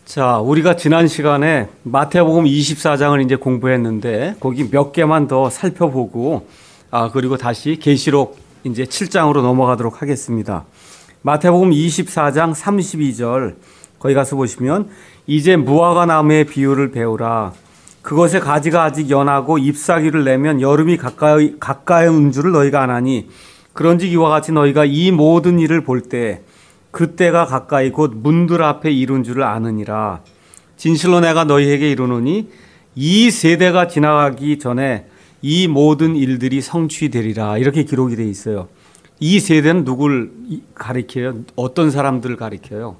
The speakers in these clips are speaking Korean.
자, 우리가 지난 시간에 마태복음 24장을 이제 공부했는데 거기 몇 개만 더 살펴보고 그리고 다시 계시록 이제 7장으로 넘어가도록 하겠습니다. 마태복음 24장 32절 거기 가서 보시면 이제 무화과 나무의 비유를 배우라. 그것의 가지가 아직 연하고 잎사귀를 내면 여름이 가까이 온 줄을 너희가 아나니 그런즉 이와 같이 너희가 이 모든 일을 볼 때 그때가 가까이 곧 문들 앞에 이룬 줄을 아느니라. 진실로 내가 너희에게 이르노니 이 세대가 지나가기 전에 이 모든 일들이 성취되리라. 이렇게 기록이 되어 있어요. 이 세대는 누굴 가리켜요? 어떤 사람들을 가리켜요?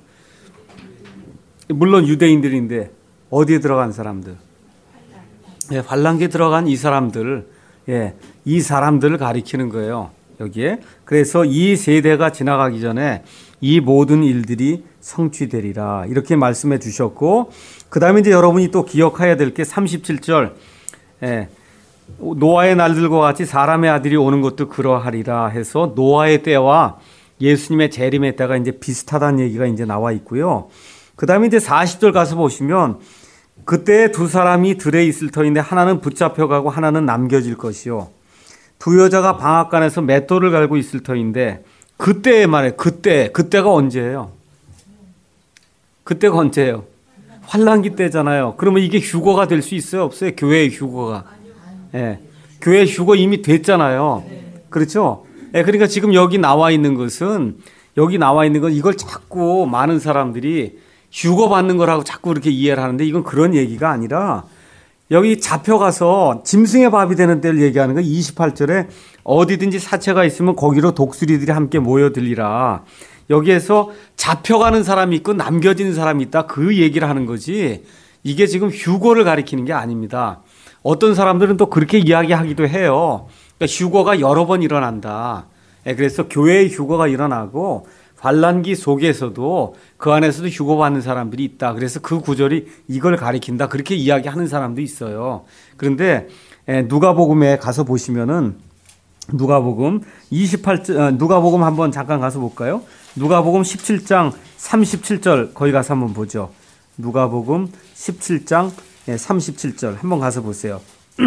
물론 유대인들인데 어디에 들어간 사람들? 환란기에 들어간 이 사람들, 이 사람들을 가리키는 거예요. 여기에. 그래서 이 세대가 지나가기 전에 이 모든 일들이 성취되리라. 이렇게 말씀해 주셨고, 그 다음에 이제 여러분이 또 기억해야 될 게 37절, 노아의 날들과 같이 사람의 아들이 오는 것도 그러하리라 해서 노아의 때와 예수님의 재림의 때가 이제 비슷하다는 얘기가 이제 나와 있고요. 그 다음에 이제 40절 가서 보시면 그때 두 사람이 들에 있을 터인데 하나는 붙잡혀가고 하나는 남겨질 것이요. 두 여자가 방앗간에서 맷돌을 갈고 있을 터인데 그때 말해 그때가 언제예요? 그때가 언제예요? 환란기 때잖아요. 그러면 이게 휴거가 될 수 있어요? 없어요? 교회의 휴거가. 교회 휴거 이미 됐잖아요. 그렇죠? 그러니까 지금 여기 나와 있는 건 이걸 자꾸 많은 사람들이 휴거 받는 거라고 자꾸 그렇게 이해를 하는데 이건 그런 얘기가 아니라 여기 잡혀가서 짐승의 밥이 되는 때를 얘기하는 거 28절에 어디든지 사체가 있으면 거기로 독수리들이 함께 모여들리라. 여기에서 잡혀가는 사람이 있고 남겨지는 사람이 있다. 그 얘기를 하는 거지. 이게 지금 휴거를 가리키는 게 아닙니다. 어떤 사람들은 또 그렇게 이야기하기도 해요. 그러니까 휴거가 여러 번 일어난다. 그래서 교회의 휴거가 일어나고 환란기 속에서도 그 안에서도 휴거받는 사람들이 있다. 그래서 그 구절이 이걸 가리킨다. 그렇게 이야기하는 사람도 있어요. 그런데 누가복음에 가서 보시면은 누가복음 한번 잠깐 가서 볼까요? 누가복음 17장 37절 거기 가서 한번 보죠. 누가복음 17장 37절 한번 가서 보세요.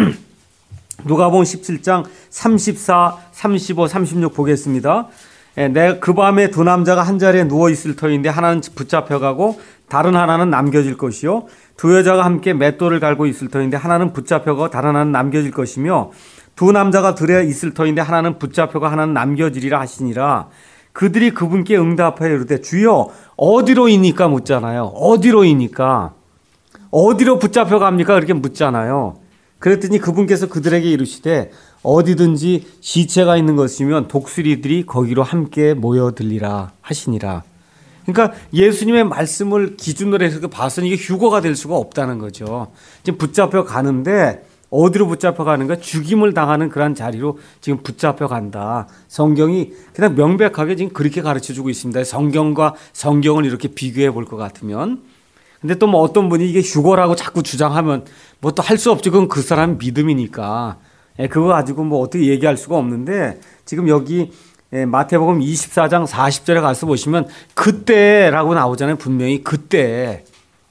누가복음 17장 34, 35, 36 보겠습니다. 그 밤에 두 남자가 한 자리에 누워 있을 터인데 하나는 붙잡혀가고 다른 하나는 남겨질 것이요. 두 여자가 함께 맷돌을 갈고 있을 터인데 하나는 붙잡혀가고 다른 하나는 남겨질 것이며 두 남자가 들에 있을 터인데 하나는 붙잡혀가 하나는 남겨지리라 하시니라. 그들이 그분께 응답하여 이르되 주여 어디로이니까 묻잖아요. 어디로이니까 어디로 붙잡혀갑니까? 그렇게 묻잖아요. 그랬더니 그분께서 그들에게 이르시되 어디든지 시체가 있는 것이면 독수리들이 거기로 함께 모여들리라 하시니라. 그러니까 예수님의 말씀을 기준으로 해서 봐서는 이게 휴거가 될 수가 없다는 거죠. 지금 붙잡혀 가는데 어디로 붙잡혀 가는가? 죽임을 당하는 그런 자리로 지금 붙잡혀 간다. 성경이 그냥 명백하게 지금 그렇게 가르쳐 주고 있습니다. 성경과 성경을 이렇게 비교해 볼 것 같으면. 근데 또 뭐 어떤 분이 이게 휴거라고 자꾸 주장하면 뭐 또 할 수 없죠. 그건 그 사람 믿음이니까. 그거 가지고 뭐 어떻게 얘기할 수가 없는데 지금 여기 마태복음 24장 40절에 가서 보시면 그때라고 나오잖아요. 분명히 그때.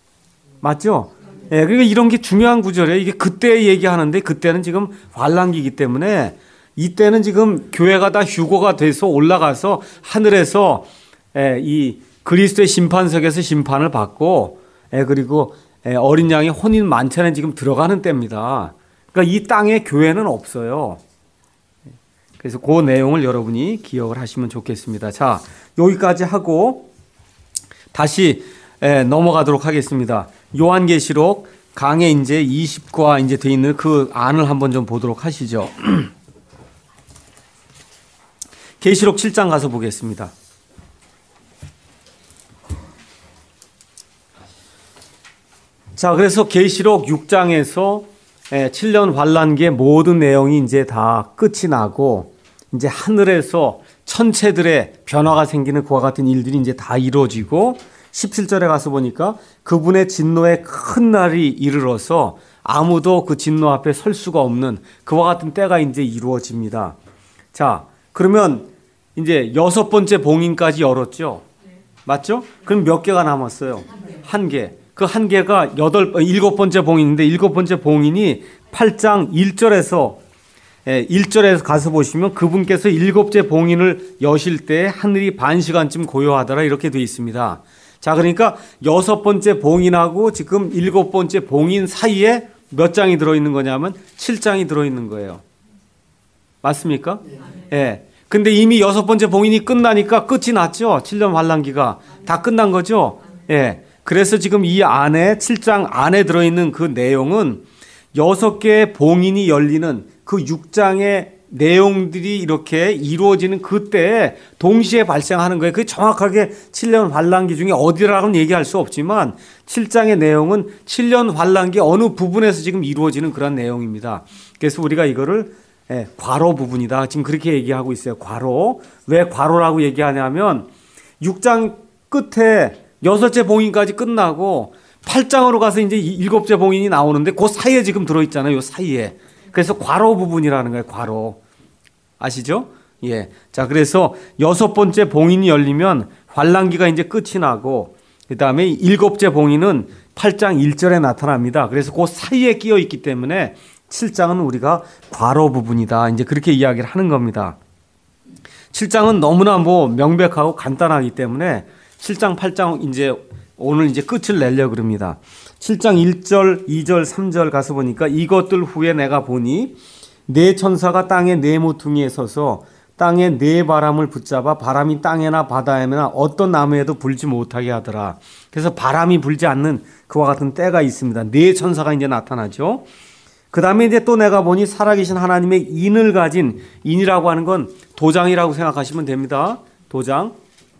맞죠? 그러니까 이런 게 중요한 구절이에요. 이게 그때 얘기하는데 그때는 지금 환란기이기 때문에 이때는 지금 교회가 다 휴거가 돼서 올라가서 하늘에서 이 그리스도의 심판석에서 심판을 받고 그리고 어린 양의 혼인 만찬에 지금 들어가는 때입니다. 그러니까 이 땅에 교회는 없어요. 그래서 그 내용을 여러분이 기억을 하시면 좋겠습니다. 자, 여기까지 하고 다시 넘어가도록 하겠습니다. 요한계시록 강에 이제 20과 이제 돼 있는 그 안을 한번 좀 보도록 하시죠. 계시록 7장 가서 보겠습니다. 자, 그래서 계시록 6장에서 7년 환란기의 모든 내용이 이제 다 끝이 나고 이제 하늘에서 천체들의 변화가 생기는 그와 같은 일들이 이제 다 이루어지고 17절에 가서 보니까 그분의 진노의 큰 날이 이르러서 아무도 그 진노 앞에 설 수가 없는 그와 같은 때가 이제 이루어집니다. 자, 그러면 이제 6번째 봉인까지 열었죠. 맞죠? 그럼 몇 개가 남았어요? 한 개. 그 한계가 일곱 번째 봉인인데 일곱 번째 봉인이 8장 1절에서 1절에서 가서 보시면 그분께서 일곱째 봉인을 여실 때 하늘이 반 시간쯤 고요하더라 이렇게 되어 있습니다. 자, 그러니까 여섯 번째 봉인하고 지금 일곱 번째 봉인 사이에 몇 장이 들어있는 거냐면 7장이 들어있는 거예요. 맞습니까? 예. 근데 이미 여섯 번째 봉인이 끝나니까 끝이 났죠. 7년 환란기가 다 끝난 거죠. 예. 그래서 지금 이 안에 7장 안에 들어있는 그 내용은 6개의 봉인이 열리는 그 6장의 내용들이 이렇게 이루어지는 그때 동시에 발생하는 거예요. 그게 정확하게 7년 환란기 중에 어디라고는 얘기할 수 없지만 7장의 내용은 7년 환란기 어느 부분에서 지금 이루어지는 그런 내용입니다. 그래서 우리가 이거를 괄호 부분이다. 지금 그렇게 얘기하고 있어요. 괄호. 왜 괄호라고 얘기하냐면 6장 끝에 여섯째 봉인까지 끝나고 8장으로 가서 이제 일곱째 봉인이 나오는데 그 사이에 지금 들어있잖아요. 이 사이에. 그래서 괄호 부분이라는 거예요. 괄호. 아시죠? 예. 자, 그래서 여섯 번째 봉인이 열리면 환란기가 이제 끝이 나고 그 다음에 일곱째 봉인은 8장 1절에 나타납니다. 그래서 그 사이에 끼어 있기 때문에 7장은 우리가 괄호 부분이다. 이제 그렇게 이야기를 하는 겁니다. 7장은 너무나 명백하고 간단하기 때문에 7장, 8장 이제 오늘 이제 끝을 내려고 그럽니다. 7장 1절, 2절, 3절 가서 보니까 이것들 후에 내가 보니 네 천사가 땅의 네 모퉁이에 서서 땅의 네 바람을 붙잡아 바람이 땅에나 바다에나 어떤 나무에도 불지 못하게 하더라. 그래서 바람이 불지 않는 그와 같은 때가 있습니다. 네 천사가 이제 나타나죠. 그 다음에 이제 또 내가 보니 살아계신 하나님의 인을 가진 인이라고 하는 건 도장이라고 생각하시면 됩니다. 도장.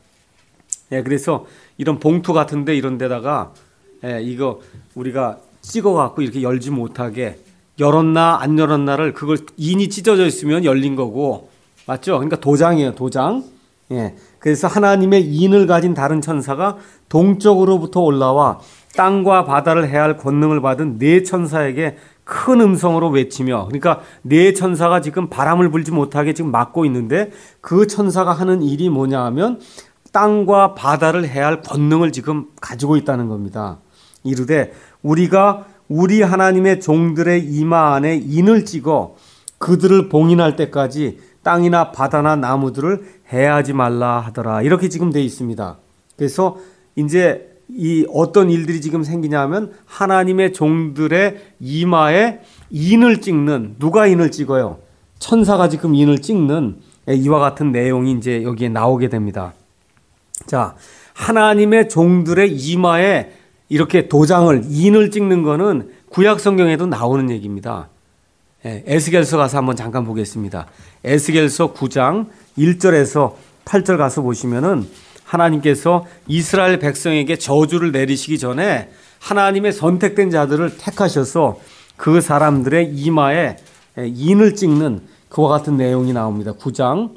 예, 그래서 이런 봉투 같은데 이런 데다가 이거 우리가 찍어갖고 이렇게 열지 못하게 열었나 안 열었나를 그걸 인이 찢어져 있으면 열린 거고 맞죠? 그러니까 도장이에요. 도장. 예, 그래서 하나님의 인을 가진 다른 천사가 동쪽으로부터 올라와 땅과 바다를 해할 권능을 받은 네 천사에게 큰 음성으로 외치며 그러니까 네 천사가 지금 바람을 불지 못하게 지금 막고 있는데 그 천사가 하는 일이 뭐냐 하면 땅과 바다를 해할 권능을 지금 가지고 있다는 겁니다. 이르되 우리가 우리 하나님의 종들의 이마 안에 인을 찍어 그들을 봉인할 때까지 땅이나 바다나 나무들을 해하지 말라 하더라. 이렇게 지금 되어 있습니다. 그래서 이제 이 어떤 일들이 지금 생기냐면 하나님의 종들의 이마에 인을 찍는 누가 인을 찍어요? 천사가 지금 인을 찍는 이와 같은 내용이 이제 여기에 나오게 됩니다. 자, 하나님의 종들의 이마에 이렇게 도장을 인을 찍는 거는 구약 성경에도 나오는 얘기입니다. 에스겔서 가서 한번 잠깐 보겠습니다. 에스겔서 9장 1절에서 8절 가서 보시면은 하나님께서 이스라엘 백성에게 저주를 내리시기 전에 하나님의 선택된 자들을 택하셔서 그 사람들의 이마에 인을 찍는 그와 같은 내용이 나옵니다. 9장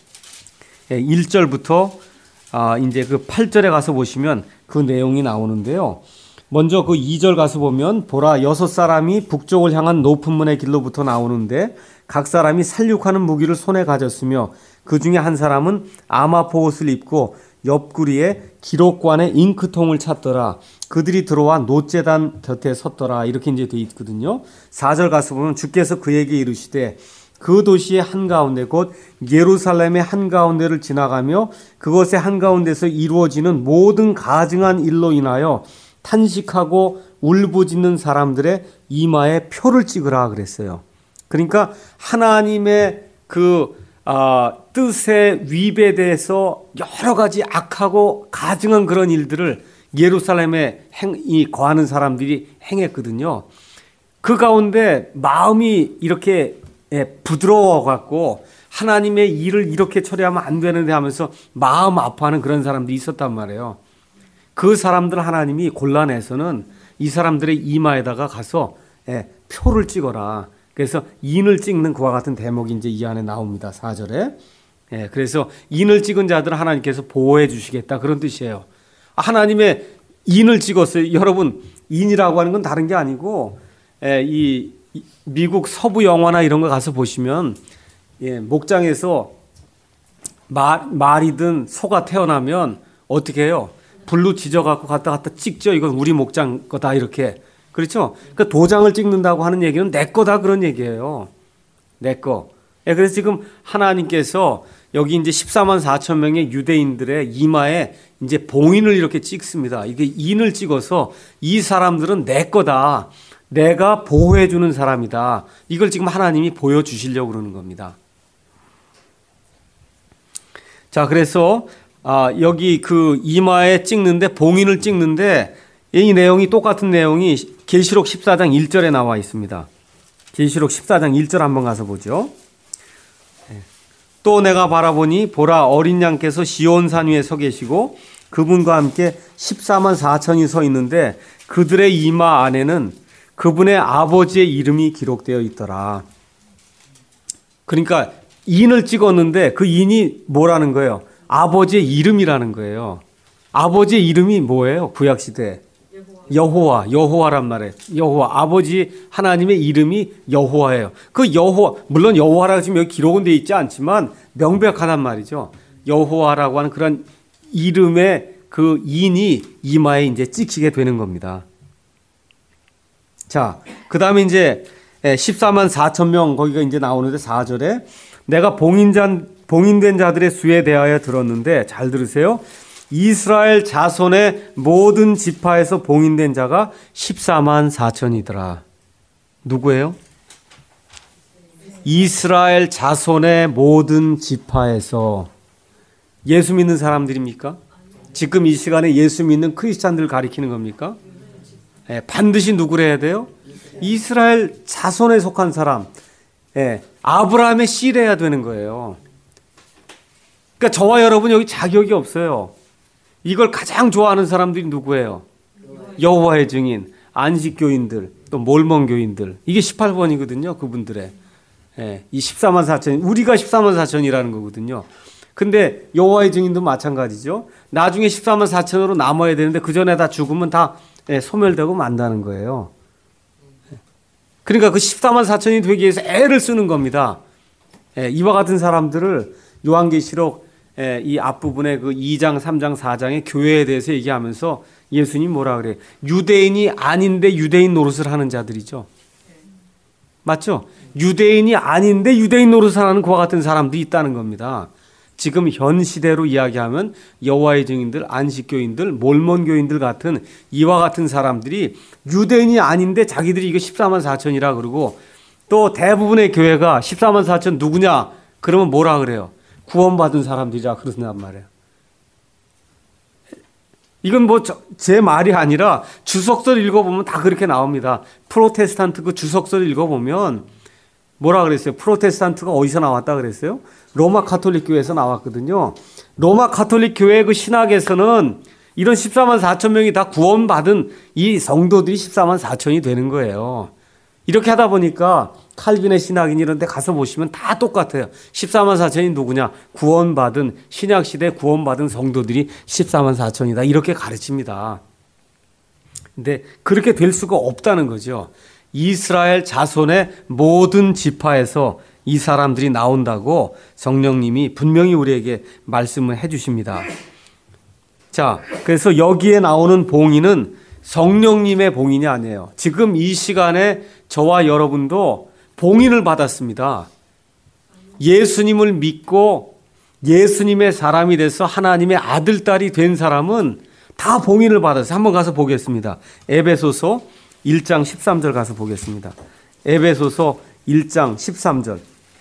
1절부터 이제 그 8절에 가서 보시면 그 내용이 나오는데요. 먼저 그 2절 가서 보면 보라 여섯 사람이 북쪽을 향한 높은 문의 길로부터 나오는데 각 사람이 살육하는 무기를 손에 가졌으며 그 중에 한 사람은 아마포 옷을 입고 옆구리에 기록관에 잉크통을 찼더라. 그들이 들어와 노제단 곁에 섰더라. 이렇게 이제 돼 있거든요. 4절 가서 보면 주께서 그에게 이르시되 그 도시의 한가운데 곧 예루살렘의 한가운데를 지나가며 그것의 한가운데서 이루어지는 모든 가증한 일로 인하여 탄식하고 울부짖는 사람들의 이마에 표를 찍으라 그랬어요. 그러니까 하나님의 그 뜻에 위배돼서 여러 가지 악하고 가증한 그런 일들을 예루살렘에 거하는 사람들이 행했거든요. 그 가운데 마음이 이렇게 부드러워 갖고 하나님의 일을 이렇게 처리하면 안 되는데 하면서 마음 아파하는 그런 사람들이 있었단 말이에요. 그 사람들 하나님이 골라내서는 이 사람들의 이마에다가 가서 표를 찍어라. 그래서 인을 찍는 그와 같은 대목이 이제 이 안에 나옵니다. 4절에. 그래서 인을 찍은 자들을 하나님께서 보호해 주시겠다. 그런 뜻이에요. 하나님의 인을 찍었어요. 여러분, 인이라고 하는 건 다른 게 아니고 이 미국 서부 영화나 이런 거 가서 보시면 목장에서 말이든 소가 태어나면 어떻게 해요? 불로 지져갖고 갖다 찍죠. 이건 우리 목장 거다 이렇게. 그렇죠? 그러니까 도장을 찍는다고 하는 얘기는 내 거다 그런 얘기예요. 내 거. 예, 그래서 지금 하나님께서 여기 이제 14만 4천 명의 유대인들의 이마에 이제 봉인을 이렇게 찍습니다. 이게 인을 찍어서 이 사람들은 내 거다. 내가 보호해주는 사람이다. 이걸 지금 하나님이 보여주시려고 그러는 겁니다. 자, 그래서 여기 그 이마에 찍는데 봉인을 찍는데 이 내용이 똑같은 내용이 계시록 14장 1절에 나와 있습니다. 계시록 14장 1절 한번 가서 보죠. 또 내가 바라보니 보라 어린 양께서 시온산 위에 서 계시고 그분과 함께 14만 4천이 서 있는데 그들의 이마 안에는 그분의 아버지의 이름이 기록되어 있더라. 그러니까 인을 찍었는데 그 인이 뭐라는 거예요? 아버지의 이름이라는 거예요. 아버지의 이름이 뭐예요? 구약시대. 여호와란 말이에요. 여호와. 아버지 하나님의 이름이 여호와예요. 그 여호와, 물론 여호와라고 지금 여기 기록은 되어 있지 않지만 명백하단 말이죠. 여호와라고 하는 그런 이름의 그 인이 이마에 이제 찍히게 되는 겁니다. 자, 그 다음에 이제 14만 4천 명 거기가 이제 나오는데 4절에 내가 봉인된 자들의 수에 대하여 들었는데 잘 들으세요. 이스라엘 자손의 모든 지파에서 봉인된 자가 14만 4천이더라. 누구예요? 이스라엘 자손의 모든 지파에서. 예수 믿는 사람들입니까? 지금 이 시간에 예수 믿는 크리스찬들 가리키는 겁니까? 예, 반드시 누구를 해야 돼요? 이스라엘 자손에 속한 사람. 예, 아브라함의 씨래야 되는 거예요. 그러니까 저와 여러분 여기 자격이 없어요. 이걸 가장 좋아하는 사람들이 누구예요? 여호와의 증인, 안식교인들, 또 몰몬교인들. 이게 18번이거든요. 그분들의. 예, 이 14만 4천, 우리가 14만 4천이라는 거거든요. 근데 여호와의 증인도 마찬가지죠. 나중에 14만 4천으로 남아야 되는데 그 전에 다 죽으면 다 소멸되고 만다는 거예요. 그러니까 그 14만 4천이 되기 위해서 애를 쓰는 겁니다. 이와 같은 사람들을 요한계시록 이 앞부분에 그 2장, 3장, 4장의 교회에 대해서 얘기하면서 예수님 뭐라 그래요? 유대인이 아닌데 유대인 노릇을 하는 자들이죠. 맞죠? 유대인이 아닌데 유대인 노릇을 하는 그와 같은 사람들이 있다는 겁니다. 지금 현 시대로 이야기하면 여호와의 증인들, 안식교인들, 몰몬교인들 같은 이와 같은 사람들이 유대인이 아닌데 자기들이 이거 14만 4천이라 그러고 또 대부분의 교회가 14만 4천 누구냐? 그러면 뭐라 그래요? 구원받은 사람들이라 그러단 말이에요. 이건 뭐 제 말이 아니라 주석서를 읽어보면 다 그렇게 나옵니다. 프로테스탄트 그 주석서를 읽어보면 뭐라 그랬어요? 프로테스탄트가 어디서 나왔다 그랬어요? 로마 가톨릭 교회에서 나왔거든요. 로마 가톨릭 교회 그 신학에서는 이런 14만 4천 명이 다 구원받은 이 성도들이 14만 4천이 되는 거예요. 이렇게 하다 보니까 칼빈의 신학인 이런 데 가서 보시면 다 똑같아요. 14만 4천이 누구냐? 구원받은, 신약시대 구원받은 성도들이 14만 4천이다. 이렇게 가르칩니다. 근데 그렇게 될 수가 없다는 거죠. 이스라엘 자손의 모든 지파에서 이 사람들이 나온다고 성령님이 분명히 우리에게 말씀을 해 주십니다. 자, 그래서 여기에 나오는 봉인은 성령님의 봉인이 아니에요. 지금 이 시간에 저와 여러분도 봉인을 받았습니다. 예수님을 믿고 예수님의 사람이 돼서 하나님의 아들, 딸이 된 사람은 다 봉인을 받았어요. 한번 가서 보겠습니다. 에베소서 1장 13절 가서 보겠습니다. 에베소서 1장 13절.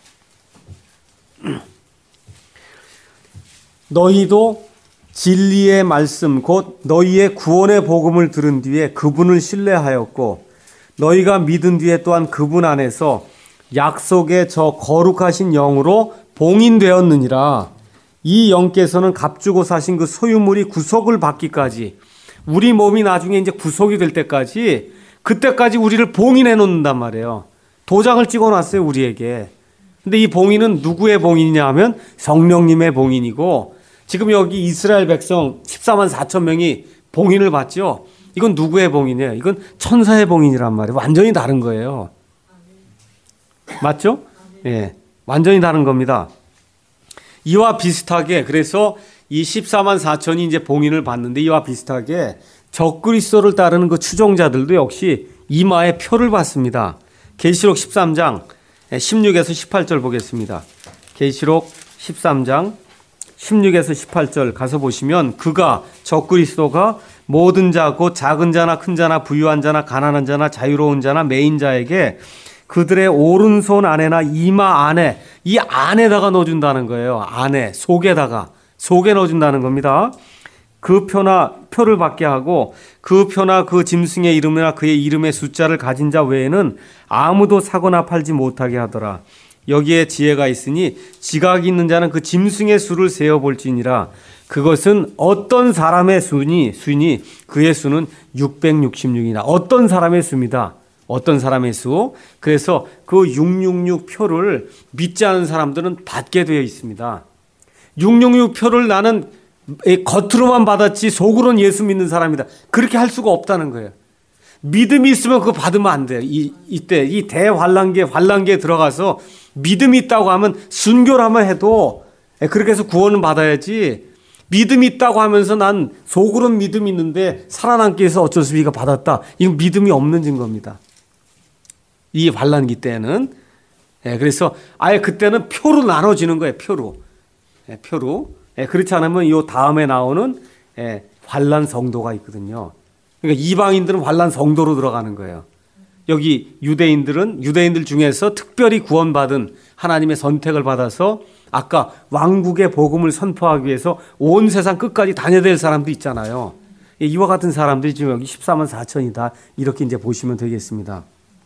너희도 진리의 말씀 곧 너희의 구원의 복음을 들은 뒤에 그분을 신뢰하였고 너희가 믿은 뒤에 또한 그분 안에서 약속의 저 거룩하신 영으로 봉인되었느니라. 이 영께서는 값주고 사신 그 소유물이 구속을 받기까지 우리 몸이 나중에 이제 구속이 될 때까지 그때까지 우리를 봉인해 놓는단 말이에요. 도장을 찍어 놨어요, 우리에게. 근데 이 봉인은 누구의 봉인이냐 하면 성령님의 봉인이고 지금 여기 이스라엘 백성 14만 4천 명이 봉인을 받죠. 이건 누구의 봉인이에요? 이건 천사의 봉인이란 말이에요. 완전히 다른 거예요. 맞죠? 예, 완전히 다른 겁니다. 이와 비슷하게 그래서 이 14만 4천이 이제 봉인을 받는데 이와 비슷하게 적그리스도를 따르는 그 추종자들도 역시 이마에 표를 받습니다. 계시록 13장 16에서 18절 보겠습니다. 계시록 13장 16에서 18절 가서 보시면 그가 적그리스도가 모든 자 곧 작은 자나 큰 자나 부유한 자나 가난한 자나 자유로운 자나 매인 자에게 그들의 오른손 안에나 이마 안에 이 안에다가 넣어준다는 거예요. 안에 속에 넣어준다는 겁니다. 그 표를 받게 하고 그 표나 그 짐승의 이름이나 그의 이름의 숫자를 가진 자 외에는 아무도 사거나 팔지 못하게 하더라. 여기에 지혜가 있으니 지각이 있는 자는 그 짐승의 수를 세어볼지니라. 그것은 어떤 사람의 수니 그의 수는 666이나 어떤 사람의 수입니다. 어떤 사람의 수. 그래서 그 666 표를 믿지 않은 사람들은 받게 되어 있습니다. 666 표를 나는 겉으로만 받았지 속으로는 예수 믿는 사람이다. 그렇게 할 수가 없다는 거예요. 믿음이 있으면 그거 받으면 안 돼요. 이때 이 환란기에 들어가서 믿음이 있다고 하면 순교라만 해도 그렇게 해서 구원은 받아야지. 믿음이 있다고 하면서 난 속으로는 믿음이 있는데 살아남기 위해서 어쩔 수 없이 이거 받았다. 이건 믿음이 없는 증거입니다. 이 환란기 때는. 그래서 아예 그때는 표로 나눠지는 거예요. 표로. 그렇지 않으면 이 다음에 나오는 환란 성도가 있거든요. 그러니까 이방인들은 환란 성도로 들어가는 거예요. 여기 유대인들 중에서 특별히 구원받은 하나님의 선택을 받아서 아까 왕국의 복음을 선포하기 위해서 온 세상 끝까지 다녀야 사람도 있잖아요. 이와 같은 사람들이 지금 여기 14만 4천이다. 이렇게 이제 보시면 되겠습니다.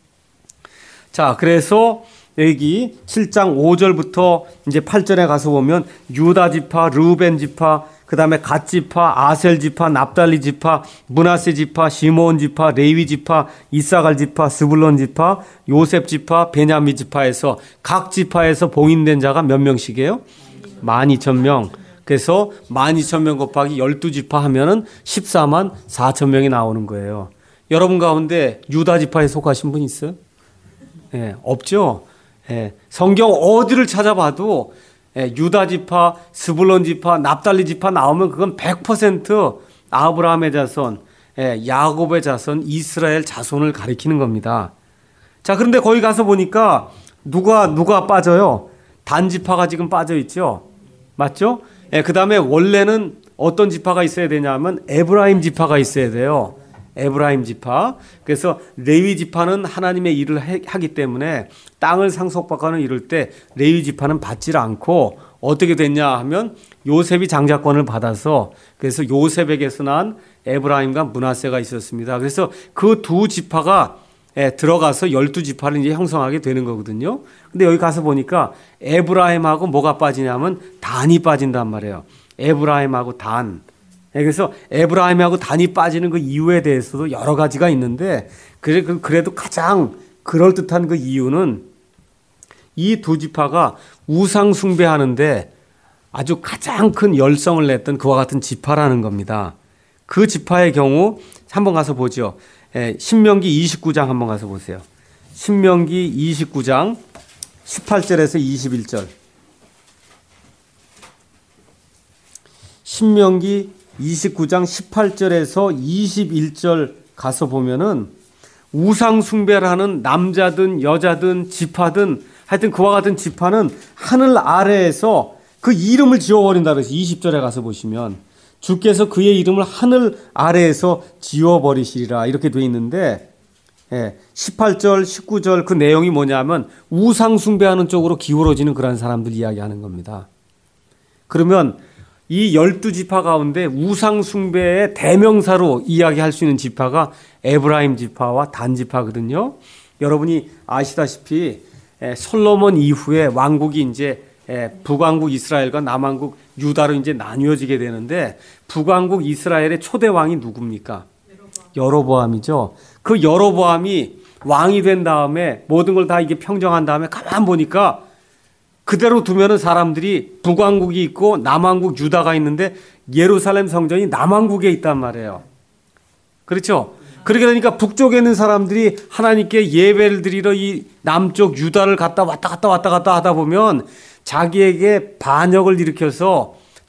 자, 그래서 여기 7장 5절부터 이제 8절에 가서 보면 유다 지파, 르우벤 지파, 그 다음에 갓 지파, 아셀 지파, 납달리 지파, 므낫세 지파, 시므온 지파, 레위 지파, 이사갈 지파, 스불론 지파, 요셉 지파, 베냐민 지파에서 각 지파에서 봉인된 자가 몇 명씩이에요? 12,000명. 그래서 12,000명 곱하기 12지파 하면은 14만 4천 명이 나오는 거예요. 여러분 가운데 유다 지파에 속하신 분 있어요? 없죠? 성경 어디를 찾아봐도 유다 지파, 스불론 지파, 납달리 지파 나오면 그건 100% 아브라함의 자손, 야곱의 자손, 이스라엘 자손을 가리키는 겁니다. 자, 그런데 거기 가서 보니까 누가 빠져요? 단 지파가 지금 빠져 있죠? 맞죠? 그 다음에 원래는 어떤 지파가 있어야 되냐면 에브라임 지파가 있어야 돼요. 에브라임 지파. 그래서 레위 지파는 하나님의 일을 하기 때문에 땅을 상속받거나 이럴 때 레위 지파는 받질 않고 어떻게 됐냐 하면 요셉이 장자권을 받아서 그래서 요셉에게서 난 에브라임과 므낫세가 있었습니다. 그래서 그 두 지파가 들어가서 12지파를 이제 형성하게 되는 거거든요. 근데 여기 가서 보니까 에브라임하고 뭐가 빠지냐면 단이 빠진단 말이에요. 에브라임하고 단. 그래서 에브라임하고 단이 빠지는 그 이유에 대해서도 여러 가지가 있는데 그래도 가장 그럴듯한 그 이유는 이 두 지파가 우상 숭배하는데 아주 가장 큰 열성을 냈던 그와 같은 지파라는 겁니다. 그 지파의 경우 한번 가서 보죠. 신명기 29장 한번 가서 보세요. 신명기 29장 18절에서 21절. 신명기 29장 18절에서 21절 가서 보면은 우상 숭배를 하는 남자든 여자든 지파든 하여튼 그와 같은 지파는 하늘 아래에서 그 이름을 지워버린다 그래서 20절에 가서 보시면 주께서 그의 이름을 하늘 아래에서 지워버리시리라 이렇게 돼 있는데 18절 19절 그 내용이 뭐냐면 우상 숭배하는 쪽으로 기울어지는 그런 사람들 이야기하는 겁니다. 그러면 이 12지파 가운데 우상 숭배의 대명사로 이야기할 수 있는 지파가 에브라임 지파와 단 지파거든요. 여러분이 아시다시피 솔로몬 이후에 왕국이 이제 북왕국 이스라엘과 남왕국 유다로 이제 나뉘어지게 되는데 북왕국 이스라엘의 초대 왕이 누굽니까? 여로보암이죠. 그 여로보암이 왕이 된 다음에 모든 걸 다 이게 평정한 다음에 가만 보니까 그대로 두면은 사람들이 북왕국이 있고 남왕국 유다가 있는데 예루살렘 성전이 남왕국에 있단 말이에요. 그렇죠? 그렇게 되니까 북쪽에 있는 사람들이 하나님께 예배를 드리러 이 남쪽 유다를 왔다 갔다 하다 보면 자기에게 반역을 일으켜서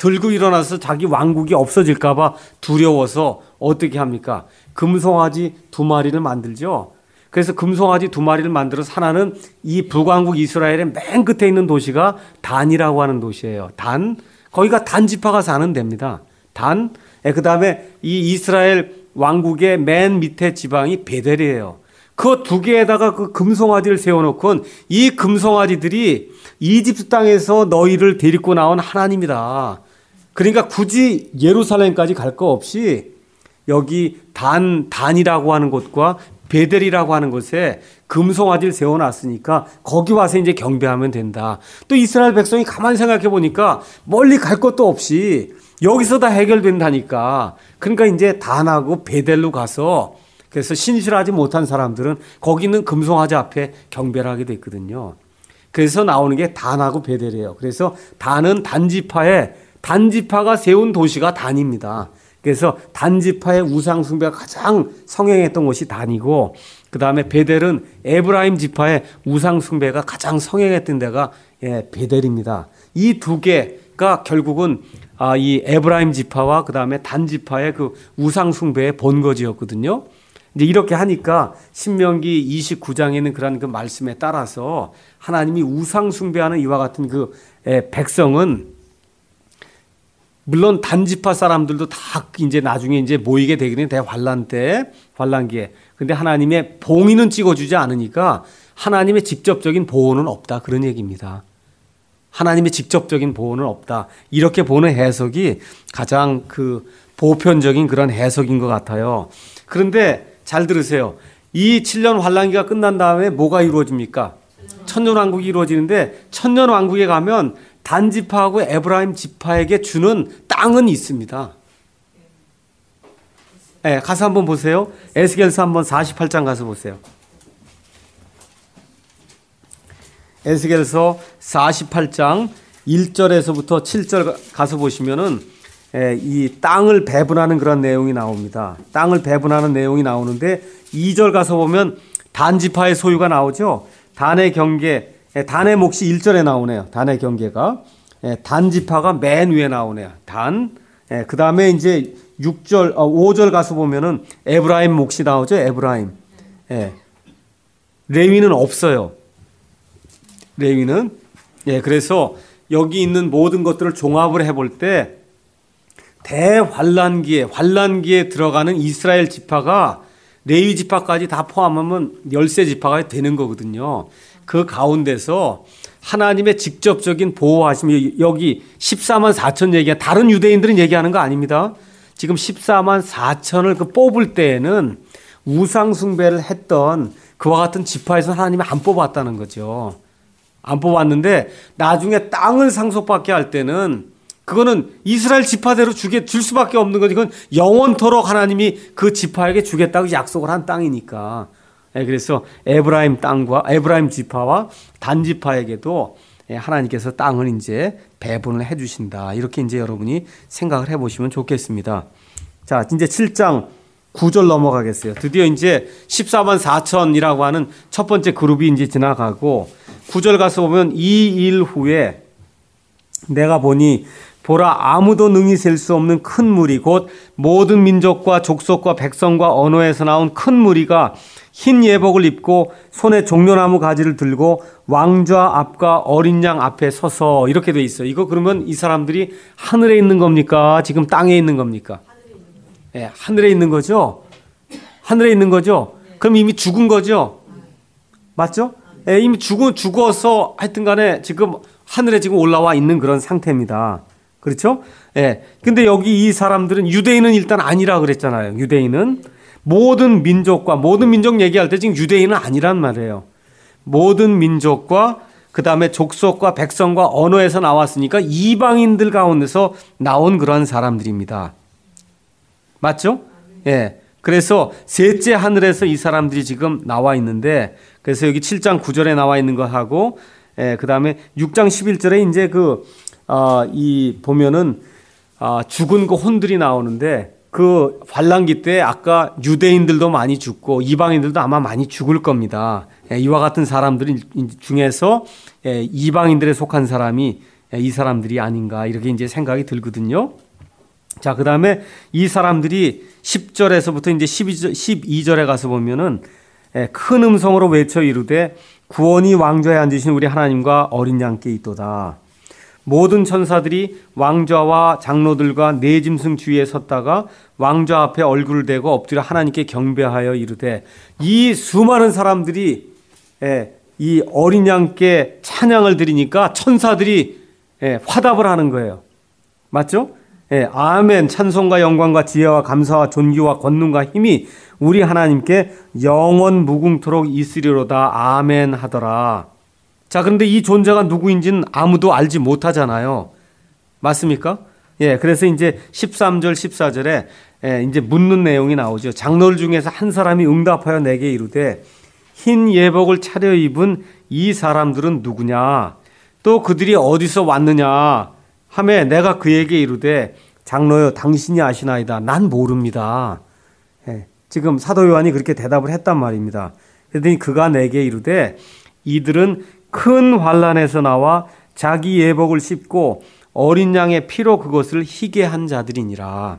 들고 일어나서 자기 왕국이 없어질까봐 두려워서 어떻게 합니까? 금송아지 2마리를 만들죠. 그래서 금송아지 2마리를 만들어서 하나는 이 북왕국 이스라엘의 맨 끝에 있는 도시가 단이라고 하는 도시예요. 단, 거기가 단 지파가 사는 데입니다. 단, 그 다음에 이 이스라엘 왕국의 맨 밑에 지방이 베델이에요. 그 2개에다가 그 금송아지를 세워놓고 이 금송아지들이 이집트 땅에서 너희를 데리고 나온 하나님이다. 그러니까 굳이 예루살렘까지 갈 거 없이 여기 단이라고 하는 곳과 베델이라고 하는 곳에 금송아지를 세워놨으니까 거기 와서 이제 경배하면 된다. 또 이스라엘 백성이 가만히 생각해 보니까 멀리 갈 것도 없이 여기서 다 해결된다니까. 그러니까 이제 단하고 베델로 가서 그래서 신실하지 못한 사람들은 거기 있는 금송아지 앞에 경배를 하게 됐거든요. 그래서 나오는 게 단하고 베델이에요. 그래서 단은 단지파가 세운 도시가 단입니다. 그래서 단지파의 우상 숭배가 가장 성행했던 곳이 단이고, 그 다음에 베델은 에브라임 지파의 우상 숭배가 가장 성행했던 데가 베델입니다. 이 2개가 결국은 이 에브라임 지파와 그 다음에 단 지파의 그 우상 숭배의 본거지였거든요. 이제 이렇게 하니까 신명기 29장에 있는 그런 그 말씀에 따라서 하나님이 우상 숭배하는 이와 같은 그 백성은 물론 단지파 사람들도 다 이제 나중에 이제 모이게 되기는 대환란 때, 환란기에. 근데 하나님의 봉인은 찍어주지 않으니까 하나님의 직접적인 보호는 없다. 그런 얘기입니다. 하나님의 직접적인 보호는 없다. 이렇게 보는 해석이 가장 그 보편적인 그런 해석인 것 같아요. 그런데 잘 들으세요. 이 7년 환란기가 끝난 다음에 뭐가 이루어집니까? 천년왕국이 이루어지는데 천년왕국에 가면 단지파하고 에브라임 지파에게 주는 땅은 있습니다. 네, 가서 한번 보세요. 에스겔서 한번 48장 가서 보세요. 에스겔서 48장 1절에서부터 7절 가서 보시면은 이 땅을 배분하는 그런 내용이 나옵니다. 땅을 배분하는 내용이 나오는데 2절 가서 보면 단지파의 소유가 나오죠. 단의 경계, 단의 몫이 1절에 나오네요. 단의 경계가. 단지파가 맨 위에 나오네요. 단. 그 다음에 이제 5절 가서 보면은 에브라임 몫이 나오죠. 에브라임. 레위는 없어요. 레위는. 그래서 여기 있는 모든 것들을 종합을 해볼 때 환란기에 들어가는 이스라엘 지파가 레위 지파까지 다 포함하면 13지파가 되는 거거든요. 그 가운데서 하나님의 직접적인 보호하심이 여기 14만 4천 얘기가 다른 유대인들은 얘기하는 거 아닙니다. 지금 14만 4천을 그 뽑을 때에는 우상 숭배를 했던 그와 같은 지파에서 하나님이 안 뽑았다는 거죠. 안 뽑았는데 나중에 땅을 상속받게 할 때는 그거는 이스라엘 지파대로 줄 수밖에 없는 거지. 그건 영원토록 하나님이 그 지파에게 주겠다고 약속을 한 땅이니까. 그래서 에브라임 지파와 단 지파에게도 하나님께서 땅을 이제 배분을 해 주신다. 이렇게 이제 여러분이 생각을 해 보시면 좋겠습니다. 자, 이제 7장 9절 넘어가겠어요. 드디어 이제 14만 4천이라고 하는 첫 번째 그룹이 이제 지나가고 9절 가서 보면 이 일 후에 내가 보니 보라 아무도 능히 셀 수 없는 큰 무리 곧 모든 민족과 족속과 백성과 언어에서 나온 큰 무리가 흰 예복을 입고 손에 종려나무 가지를 들고 왕좌 앞과 어린 양 앞에 서서 이렇게 돼 있어요. 이거 그러면 이 사람들이 하늘에 있는 겁니까? 지금 땅에 있는 겁니까? 하늘에 있는 거죠. 하늘에 있는 거죠. 그럼 이미 죽은 거죠. 맞죠? 이미 죽어서 하여튼 간에 지금 하늘에 지금 올라와 있는 그런 상태입니다. 그렇죠? 근데 여기 이 사람들은 유대인은 일단 아니라 그랬잖아요. 유대인은 모든 민족 얘기할 때 지금 유대인은 아니란 말이에요. 모든 민족과 그 다음에 족속과 백성과 언어에서 나왔으니까 이방인들 가운데서 나온 그런 사람들입니다. 맞죠? 그래서 셋째 하늘에서 이 사람들이 지금 나와 있는데 그래서 여기 7장 9절에 나와 있는 거 하고 그 다음에 6장 11절에 이제 보면은 죽은 그 혼들이 나오는데 그 환란기 때 아까 유대인들도 많이 죽고 이방인들도 아마 많이 죽을 겁니다. 이와 같은 사람들 중에서 이방인들에 속한 사람이 이 사람들이 아닌가 이렇게 이제 생각이 들거든요. 자, 그 다음에 이 사람들이 10절에서부터 이제 12절에 가서 보면은 큰 음성으로 외쳐 이르되 구원이 왕좌에 앉으신 우리 하나님과 어린 양께 있도다. 모든 천사들이 왕좌와 장로들과 네 짐승 주위에 섰다가 왕좌 앞에 얼굴을 대고 엎드려 하나님께 경배하여 이르되, 이 수많은 사람들이 이 어린 양께 찬양을 드리니까 천사들이 화답을 하는 거예요. 맞죠? 아멘. 찬송과 영광과 지혜와 감사와 존귀와 권능과 힘이 우리 하나님께 영원 무궁토록 있으리로다. 아멘 하더라. 자, 그런데 이 존재가 누구인지는 아무도 알지 못하잖아요. 맞습니까? 그래서 이제 13절, 14절에 이제 묻는 내용이 나오죠. 장로들 중에서 한 사람이 응답하여 내게 이르되, 흰 예복을 차려입은 이 사람들은 누구냐? 또 그들이 어디서 왔느냐? 하매 내가 그에게 이르되, 장로여 당신이 아시나이다. 난 모릅니다. 지금 사도 요한이 그렇게 대답을 했단 말입니다. 그랬더니 그가 내게 이르되, 이들은 큰 환난에서 나와 자기 예복을 씹고 어린 양의 피로 그것을 희게 한 자들이니라.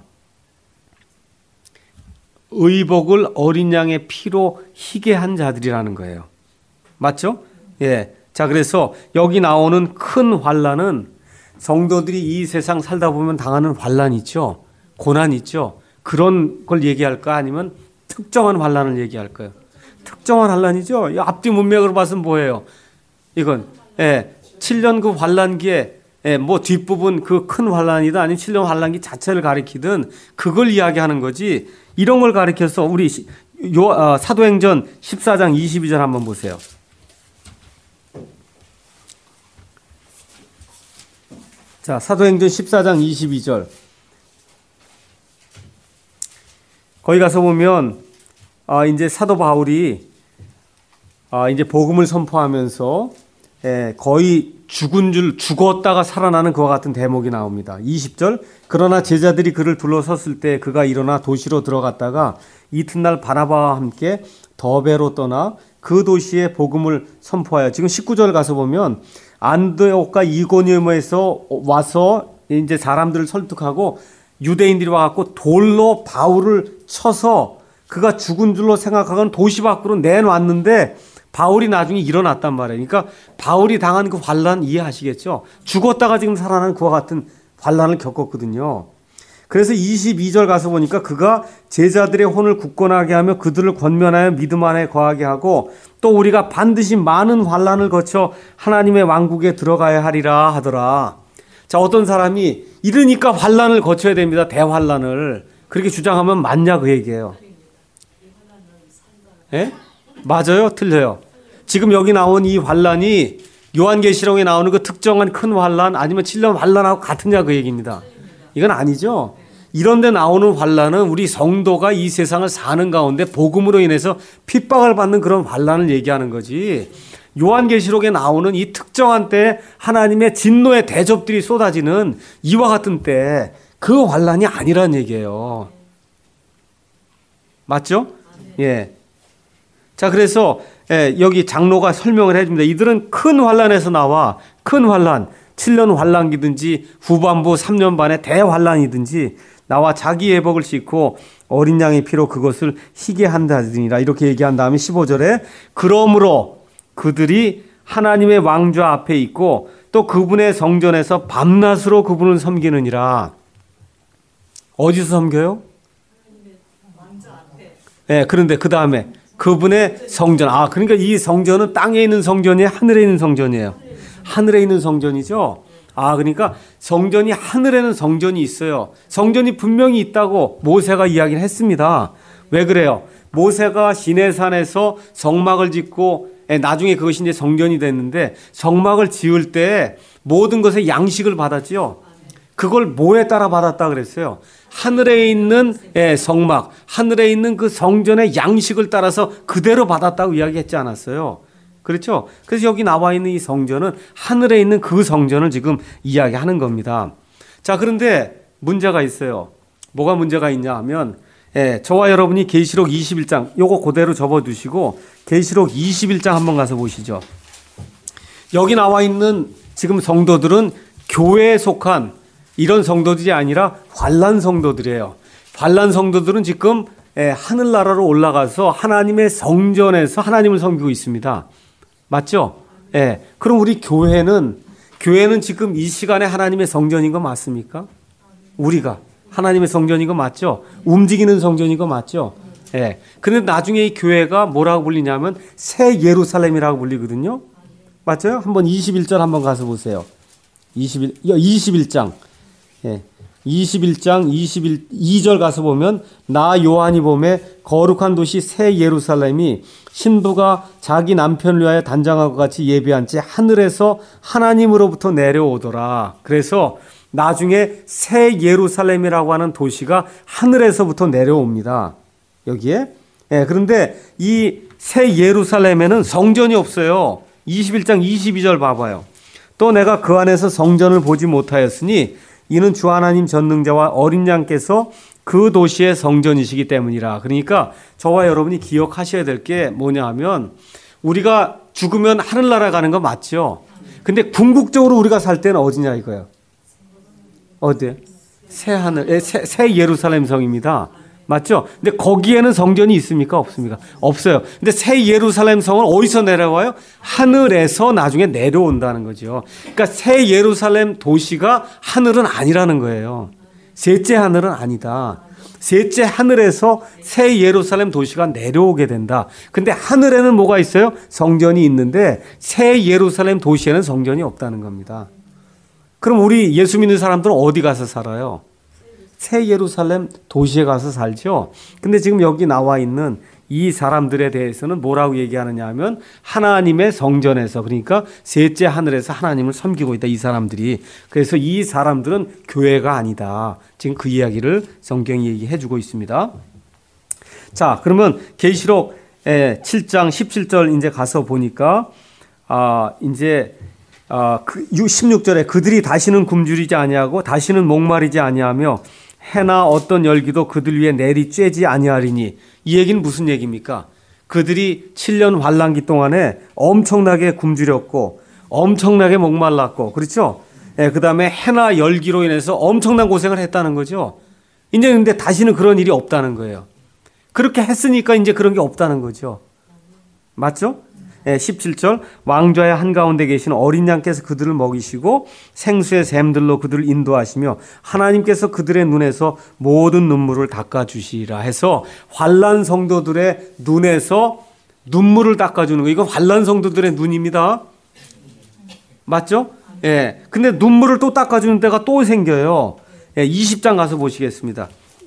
의복을 어린 양의 피로 희게 한 자들이라는 거예요. 맞죠? 자, 그래서 여기 나오는 큰 환난은 성도들이 이 세상 살다 보면 당하는 환난이 있죠. 고난이 있죠. 그런 걸 얘기할까? 아니면 특정한 환난을 얘기할까요? 특정한 환난이죠. 이 앞뒤 문맥으로 봐서는 뭐예요? 이건 7년 그 환난기에 뭐 뒷부분 그 큰 환난이다 아니면 7년 환난기 자체를 가리키든 그걸 이야기하는 거지, 이런 걸 가리켜서 우리 사도행전 14장 22절 한번 보세요. 자, 사도행전 14장 22절. 거기 가서 보면 이제 사도 바울이 이제 복음을 선포하면서 거의 죽었다가 살아나는 그와 같은 대목이 나옵니다. 20절. 그러나 제자들이 그를 둘러섰을 때 그가 일어나 도시로 들어갔다가 이튿날 바나바와 함께 더베로 떠나 그 도시에 복음을 선포하여, 지금 19절 가서 보면 안드옥과 이고니움에서 와서 이제 사람들을 설득하고 유대인들이 와갖고 돌로 바울을 쳐서 그가 죽은 줄로 생각하고는 도시 밖으로 내놨는데 바울이 나중에 일어났단 말이에요. 그러니까 바울이 당한 그 환난 이해하시겠죠? 죽었다가 지금 살아나는 그와 같은 환난을 겪었거든요. 그래서 22절 가서 보니까 그가 제자들의 혼을 굳건하게 하며 그들을 권면하여 믿음 안에 거하게 하고 또 우리가 반드시 많은 환난을 거쳐 하나님의 왕국에 들어가야 하리라 하더라. 자, 어떤 사람이 이러니까 환난을 거쳐야 됩니다. 대환난을. 그렇게 주장하면 맞냐 그 얘기예요. 맞아요? 틀려요? 지금 여기 나온 이 환난이 요한계시록에 나오는 그 특정한 큰 환난 아니면 7년 환난하고 같으냐 그 얘기입니다. 이건 아니죠. 이런 데 나오는 환난은 우리 성도가 이 세상을 사는 가운데 복음으로 인해서 핍박을 받는 그런 환난을 얘기하는 거지, 요한계시록에 나오는 이 특정한 때 하나님의 진노의 대접들이 쏟아지는 이와 같은 때 그 환난이 아니란 얘기예요. 맞죠? 자, 그래서 여기 장로가 설명을 해줍니다. 이들은 큰 환난에서 나와, 큰 환난, 7년 환난기든지 후반부 3년 반의 대환난이든지 나와 자기 예복을 씻고 어린 양의 피로 그것을 희게 한다니라. 이렇게 얘기한 다음에 15절에 그러므로 그들이 하나님의 왕좌 앞에 있고 또 그분의 성전에서 밤낮으로 그분을 섬기느니라. 어디서 섬겨요? 그런데 그 다음에 그분의 성전. 그러니까 이 성전은 땅에 있는 성전이에요? 하늘에 있는 성전이에요? 하늘에 있는 성전이죠. 그러니까 성전이, 하늘에는 성전이 있어요. 성전이 분명히 있다고 모세가 이야기를 했습니다. 왜 그래요? 모세가 시내산에서 성막을 짓고 나중에 그것이 이제 성전이 됐는데, 성막을 지을 때 모든 것의 양식을 받았지요. 그걸 뭐에 따라 받았다 그랬어요? 하늘에 있는 성막, 하늘에 있는 그 성전의 양식을 따라서 그대로 받았다고 이야기했지 않았어요? 그렇죠? 그래서 여기 나와 있는 이 성전은 하늘에 있는 그 성전을 지금 이야기하는 겁니다. 자, 그런데 문제가 있어요. 뭐가 문제가 있냐 하면, 저와 여러분이 계시록 21장, 요거 그대로 접어두시고 계시록 21장 한번 가서 보시죠. 여기 나와 있는 지금 성도들은 교회에 속한 이런 성도들이 아니라 환난 성도들이에요. 환난 성도들은 지금 하늘나라로 올라가서 하나님의 성전에서 하나님을 섬기고 있습니다. 맞죠? 그럼 우리 교회는 지금 이 시간에 하나님의 성전인 거 맞습니까? 우리가 하나님의 성전인 거 맞죠? 움직이는 성전인 거 맞죠? 그런데 나중에 이 교회가 뭐라고 불리냐면 새 예루살렘이라고 불리거든요. 맞죠? 한번 21절 한번 가서 보세요. 21장. 21장 22절 가서 보면 나 요한이 보매 거룩한 도시 새 예루살렘이 신부가 자기 남편을 위하여 단장하고 같이 예비한 채 하늘에서 하나님으로부터 내려오더라. 그래서 나중에 새 예루살렘이라고 하는 도시가 하늘에서부터 내려옵니다. 여기에. 그런데 이 새 예루살렘에는 성전이 없어요. 21장 22절 봐봐요. 또 내가 그 안에서 성전을 보지 못하였으니 이는 주 하나님 전능자와 어린 양께서 그 도시의 성전이시기 때문이라. 그러니까 저와 여러분이 기억하셔야 될 게 뭐냐 하면 우리가 죽으면 하늘나라 가는 거 맞죠? 근데 궁극적으로 우리가 살 때는 어디냐 이거예요. 어디에? 새 하늘, 새 예루살렘 성입니다. 맞죠? 근데 거기에는 성전이 있습니까? 없습니까? 없어요. 근데 새 예루살렘 성은 어디서 내려와요? 하늘에서 나중에 내려온다는 거죠. 그러니까 새 예루살렘 도시가 하늘은 아니라는 거예요. 셋째 하늘은 아니다. 셋째 하늘에서 새 예루살렘 도시가 내려오게 된다. 근데 하늘에는 뭐가 있어요? 성전이 있는데 새 예루살렘 도시에는 성전이 없다는 겁니다. 그럼 우리 예수 믿는 사람들은 어디 가서 살아요? 새 예루살렘 도시에 가서 살죠. 근데 지금 여기 나와 있는 이 사람들에 대해서는 뭐라고 얘기하느냐 하면 하나님의 성전에서, 그러니까 셋째 하늘에서 하나님을 섬기고 있다, 이 사람들이. 그래서 이 사람들은 교회가 아니다. 지금 그 이야기를 성경이 얘기해 주고 있습니다. 자, 그러면 계시록 7장 17절 이제 가서 보니까 이제 16절에 그들이 다시는 굶주리지 아니하고 다시는 목마르지 아니하며 해나 어떤 열기도 그들 위에 내리 쬐지 아니하리니. 이 얘기는 무슨 얘기입니까? 그들이 7년 환란기 동안에 엄청나게 굶주렸고 엄청나게 목말랐고, 그렇죠? 그 다음에 해나 열기로 인해서 엄청난 고생을 했다는 거죠. 이제 근데 다시는 그런 일이 없다는 거예요. 그렇게 했으니까 이제 그런 게 없다는 거죠. 맞죠? 17절 왕좌의 한가운데 계신 어린 양께서 그들을 먹이시고 생수의 샘들로 그들을 인도하시며 하나님께서 그들의 눈에서 모든 눈물을 닦아주시리라 해서 환난 성도들의 눈에서 눈물을 닦아주는 거, 이거 환난 성도들의 눈입니다. 맞죠? 근데 눈물을 또 닦아주는 때가 또 생겨요. 20장 가서 보시겠습니다.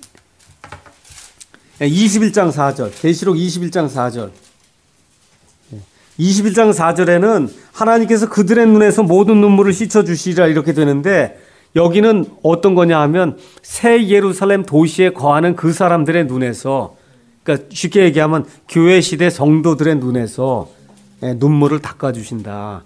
21장 4절 계시록 21장 4절 21장 4절에는 하나님께서 그들의 눈에서 모든 눈물을 씻어주시리라 이렇게 되는데, 여기는 어떤 거냐 하면 새 예루살렘 도시에 거하는 그 사람들의 눈에서, 그러니까 쉽게 얘기하면 교회 시대 성도들의 눈에서 눈물을 닦아주신다.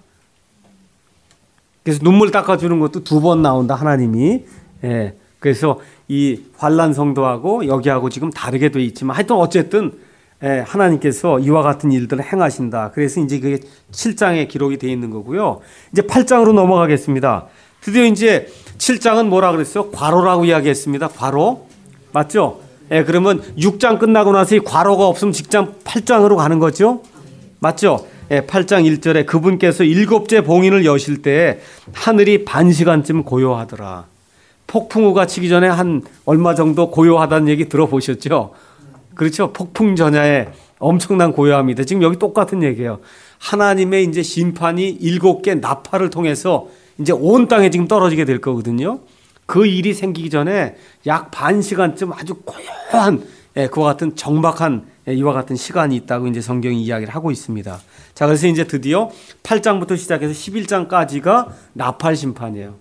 그래서 눈물 닦아주는 것도 두 번 나온다, 하나님이. 그래서 이 환난 성도하고 여기하고 지금 다르게 돼 있지만 하여튼 어쨌든 하나님께서 이와 같은 일들을 행하신다. 그래서 이제 그게 7장에 기록이 되어 있는 거고요. 이제 8장으로 넘어가겠습니다. 드디어 이제 7장은 뭐라 그랬어요? 과로라고 이야기했습니다. 과로. 맞죠? 그러면 6장 끝나고 나서 이 과로가 없으면 직장 8장으로 가는 거죠? 맞죠? 8장 1절에 그분께서 7째 봉인을 여실 때 하늘이 반 시간쯤 고요하더라. 폭풍우가 치기 전에 한 얼마 정도 고요하다는 얘기 들어보셨죠? 그렇죠. 폭풍 전야에 엄청난 고요함이다. 지금 여기 똑같은 얘기예요. 하나님의 이제 심판이 7개 나팔을 통해서 이제 온 땅에 지금 떨어지게 될 거거든요. 그 일이 생기기 전에 약 반 시간쯤 아주 고요한 그와 같은 정박한 이와 같은 시간이 있다고 이제 성경이 이야기를 하고 있습니다. 자, 그래서 이제 드디어 8장부터 시작해서 11장까지가 나팔 심판이에요.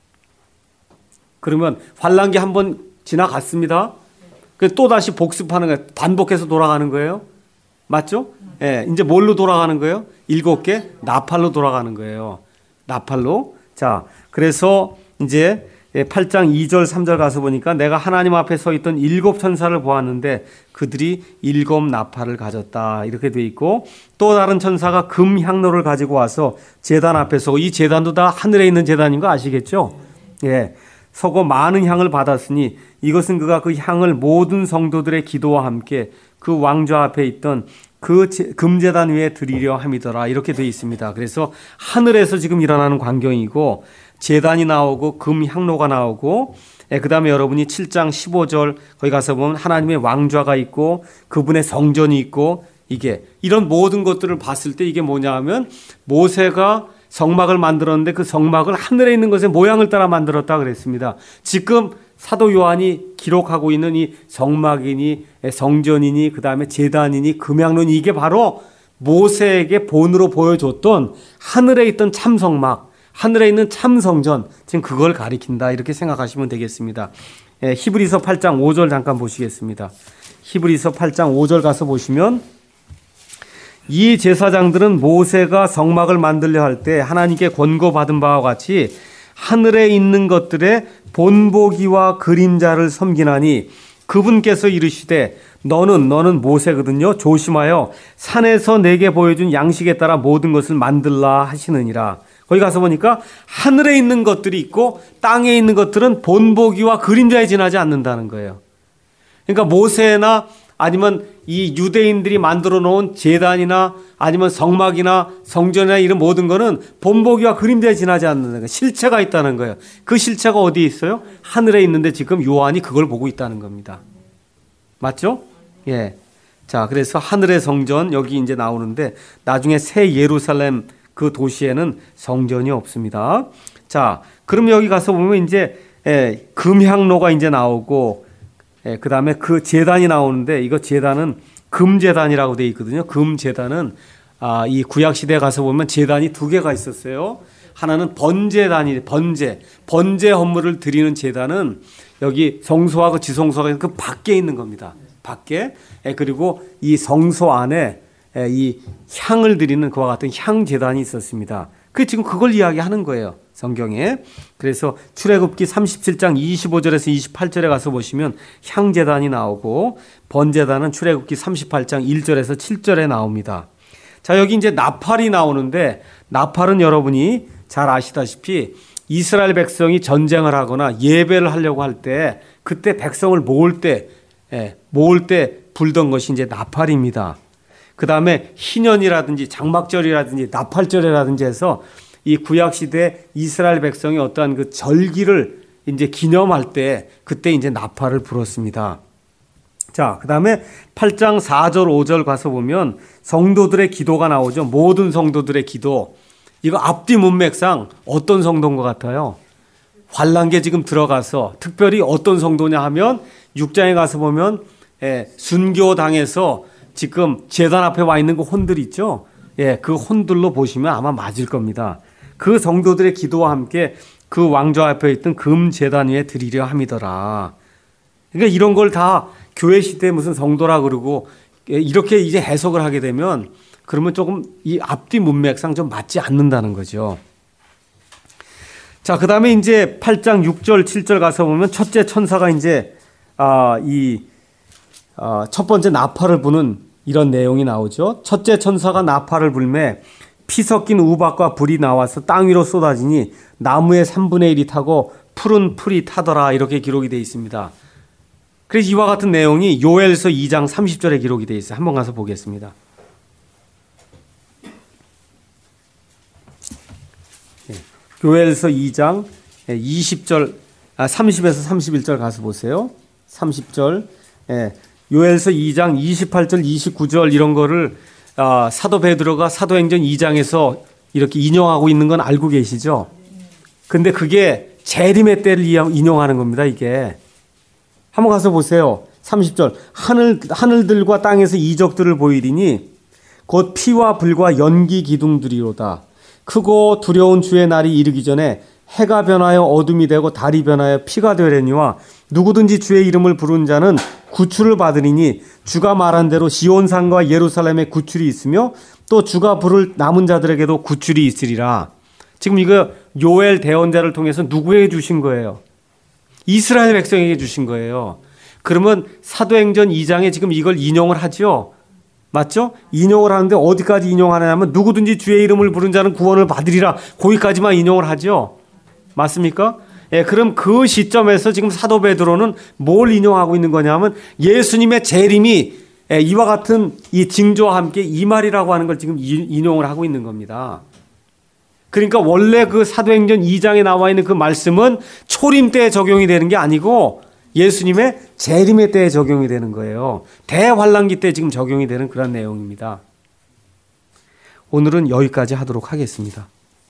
그러면 환란기 한번 지나갔습니다. 또 다시 복습하는 거예요. 반복해서 돌아가는 거예요. 맞죠? 이제 뭘로 돌아가는 거예요? 7개 나팔로 돌아가는 거예요. 나팔로. 자, 그래서 이제 8장 2절 3절 가서 보니까 내가 하나님 앞에 서 있던 7 천사를 보았는데 그들이 7 나팔을 가졌다 이렇게 돼 있고, 또 다른 천사가 금 향로를 가지고 와서 제단 앞에 서고, 이 제단도 다 하늘에 있는 제단인 거 아시겠죠? 예, 서고 많은 향을 받았으니 이것은 그가 그 향을 모든 성도들의 기도와 함께 그 왕좌 앞에 있던 그 금제단 위에 드리려 함이더라 이렇게 돼 있습니다. 그래서 하늘에서 지금 일어나는 광경이고, 제단이 나오고 금 향로가 나오고, 그 다음에 여러분이 7장 15절 거기 가서 보면 하나님의 왕좌가 있고 그분의 성전이 있고, 이게 이런 모든 것들을 봤을 때 이게 뭐냐 하면 모세가 성막을 만들었는데 그 성막을 하늘에 있는 것의 모양을 따라 만들었다 그랬습니다. 지금 사도 요한이 기록하고 있는 이 성막이니 성전이니 그 다음에 제단이니 금향로니 이게 바로 모세에게 본으로 보여줬던 하늘에 있던 참성막, 하늘에 있는 참성전, 지금 그걸 가리킨다 이렇게 생각하시면 되겠습니다. 히브리서 8장 5절 잠깐 보시겠습니다. 히브리서 8장 5절 가서 보시면, 이 제사장들은 모세가 성막을 만들려 할 때 하나님께 권고받은 바와 같이 하늘에 있는 것들의 본보기와 그림자를 섬기나니 그분께서 이르시되 너는 모세거든요. 조심하여 산에서 내게 보여준 양식에 따라 모든 것을 만들라 하시느니라. 거기 가서 보니까 하늘에 있는 것들이 있고 땅에 있는 것들은 본보기와 그림자에 지나지 않는다는 거예요. 그러니까 모세나 아니면 이 유대인들이 만들어 놓은 제단이나 아니면 성막이나 성전이나 이런 모든 거는 본보기와 그림자에 지나지 않는다는 거예요. 실체가 있다는 거예요. 그 실체가 어디에 있어요? 하늘에 있는데 지금 요한이 그걸 보고 있다는 겁니다. 맞죠? 예. 자, 그래서 하늘의 성전 여기 이제 나오는데 나중에 새 예루살렘 그 도시에는 성전이 없습니다. 자, 그럼 여기 가서 보면 이제 금향로가 이제 나오고, 그 다음에 그 제단이 나오는데, 이거 제단은 금제단이라고 되어 있거든요. 금제단은 이 구약시대에 가서 보면 제단이 2개가 있었어요. 하나는 번제단이, 번제 헌물을 드리는 제단은 여기 성소와 그 지성소가 그 밖에 있는 겁니다. 밖에. 그리고 이 성소 안에 이 향을 드리는 그와 같은 향제단이 있었습니다. 그 지금 그걸 이야기하는 거예요, 성경에. 그래서 출애굽기 37장 25절에서 28절에 가서 보시면 향제단이 나오고, 번제단은 출애굽기 38장 1절에서 7절에 나옵니다. 자, 여기 이제 나팔이 나오는데, 나팔은 여러분이 잘 아시다시피 이스라엘 백성이 전쟁을 하거나 예배를 하려고 할 때, 그때 백성을 모을 때 불던 것이 이제 나팔입니다. 그 다음에 희년이라든지 장막절이라든지 나팔절이라든지 해서 이 구약시대 이스라엘 백성이 어떠한 그 절기를 이제 기념할 때 그때 이제 나팔을 불었습니다. 자, 그 다음에 8장 4절 5절 가서 보면 성도들의 기도가 나오죠. 모든 성도들의 기도. 이거 앞뒤 문맥상 어떤 성도인 것 같아요? 환란기에 지금 들어가서 특별히 어떤 성도냐 하면 6장에 가서 보면 순교당해서 지금 제단 앞에 와 있는 그 혼들 있죠? 그 혼들로 보시면 아마 맞을 겁니다. 그 성도들의 기도와 함께 그 왕좌 앞에 있던 금 제단 위에 드리려 함이더라. 그러니까 이런 걸 다 교회 시대에 무슨 성도라 그러고 이렇게 이제 해석을 하게 되면 그러면 조금 이 앞뒤 문맥상 좀 맞지 않는다는 거죠. 자, 그 다음에 이제 8장 6절, 7절 가서 보면 첫째 천사가 이제 첫 번째 나팔을 부는 이런 내용이 나오죠. 첫째 천사가 나팔을 불매 피 섞인 우박과 불이 나와서 땅 위로 쏟아지니 나무의 3분의 1이 타고 푸른 풀이 타더라 이렇게 기록이 되어 있습니다. 그래서 이와 같은 내용이 요엘서 2장 30절에 기록이 되어 있어요. 한번 가서 보겠습니다. 요엘서 2장 20절, 30에서 31절 가서 보세요. 30절. 요엘서 2장 28절, 29절 이런 거를 사도 베드로가 사도행전 2장에서 이렇게 인용하고 있는 건 알고 계시죠? 근데 그게 재림의 때를 인용하는 겁니다, 이게. 한번 가서 보세요. 30절. 하늘들과 땅에서 이적들을 보이리니 곧 피와 불과 연기 기둥들이로다. 크고 두려운 주의 날이 이르기 전에 해가 변하여 어둠이 되고 달이 변하여 피가 되려니와 누구든지 주의 이름을 부른 자는 구출을 받으리니 주가 말한 대로 시온산과 예루살렘에 구출이 있으며 또 주가 부를 남은 자들에게도 구출이 있으리라. 지금 이거 요엘 대언자를 통해서 누구에게 주신 거예요? 이스라엘 백성에게 주신 거예요. 그러면 사도행전 2장에 지금 이걸 인용을 하죠. 맞죠? 인용을 하는데 어디까지 인용하냐면 누구든지 주의 이름을 부른 자는 구원을 받으리라. 거기까지만 인용을 하죠. 맞습니까? 예, 그럼 그 시점에서 지금 사도 베드로는 뭘 인용하고 있는 거냐면 예수님의 재림이 이와 같은 이 징조와 함께 이 말이라고 하는 걸 지금 인용을 하고 있는 겁니다. 그러니까 원래 그 사도행전 2장에 나와 있는 그 말씀은 초림 때에 적용이 되는 게 아니고 예수님의 재림의 때에 적용이 되는 거예요. 대환란기 때 지금 적용이 되는 그런 내용입니다. 오늘은 여기까지 하도록 하겠습니다.